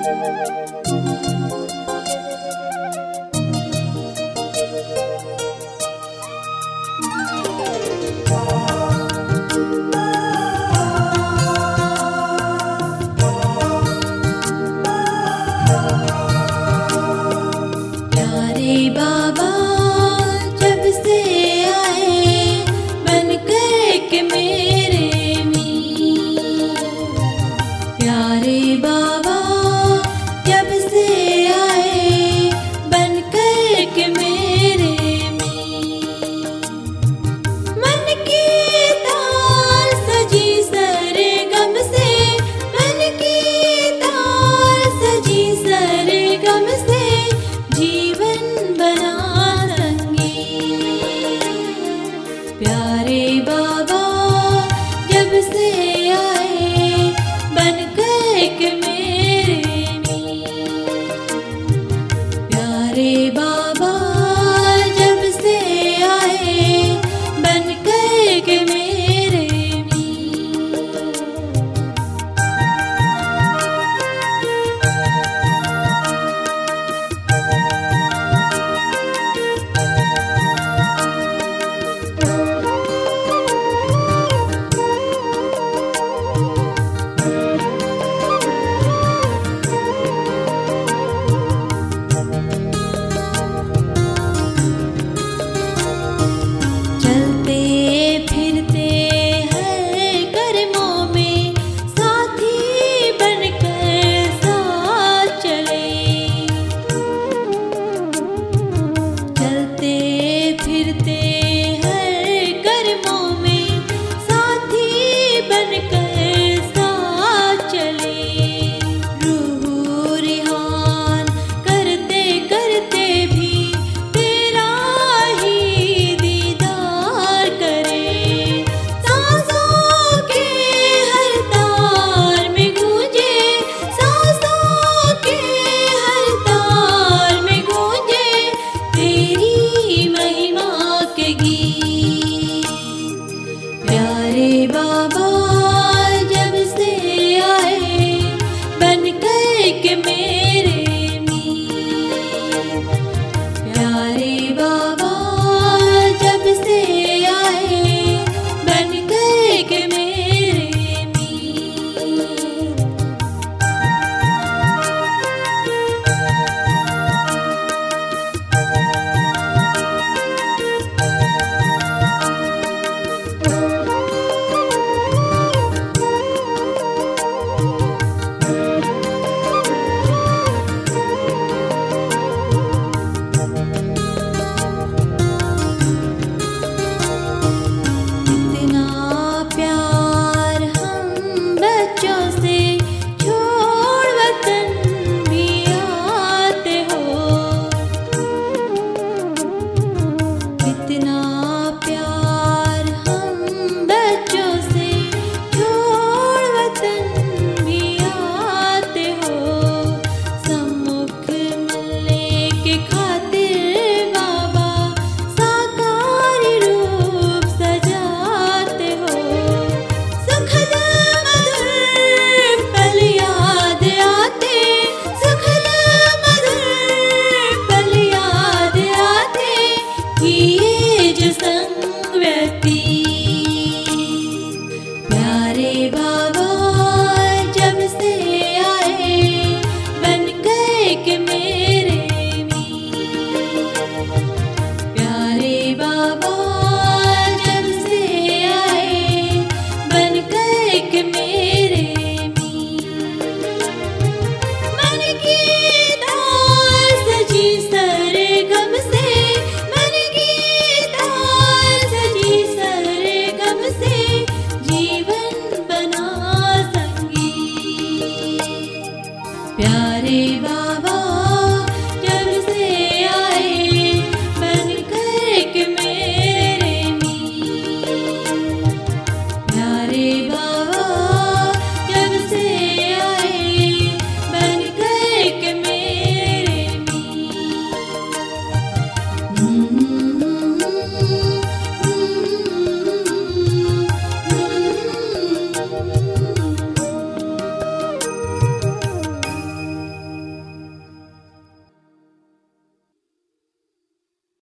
बाबा जब से आए बनकर के मेरे मीर, प्यारे बाबा जब से आए बनकर के मेरे मीर, मन की तार सजी सरगम से, मन की तार सजी सरगम से जीवन बना संगीत। प्यारे बाबा जब से आए बनकर के मेरे मीर, प्यारे बाबा जब से आए बनकर के मेरे मीर। प्यारे बाबा